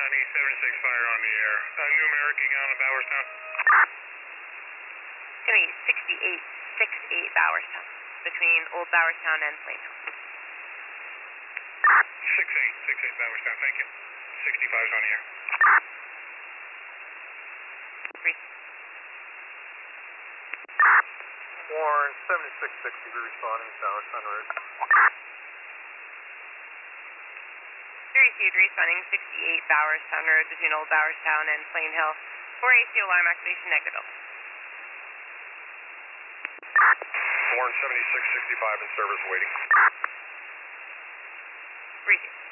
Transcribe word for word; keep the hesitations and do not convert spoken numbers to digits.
East seventy-six fire on the air. Uh, numeric again on Bowerstown. It's going to be sixty-eight sixty-eight Bowerstown, between Old Bowerstown and Plain Hill. six eight, six eight Bowerstown, thank you. sixty-five's on the air. Three. Warren, seventy-six sixty, be responding, Bowerstown Road. three received, responding sixty-eight Bowerstown Road, between Old Bowerstown and Plain Hill. four A C alarm activation negative. Warren, seventy-six sixty-five in service waiting. Received.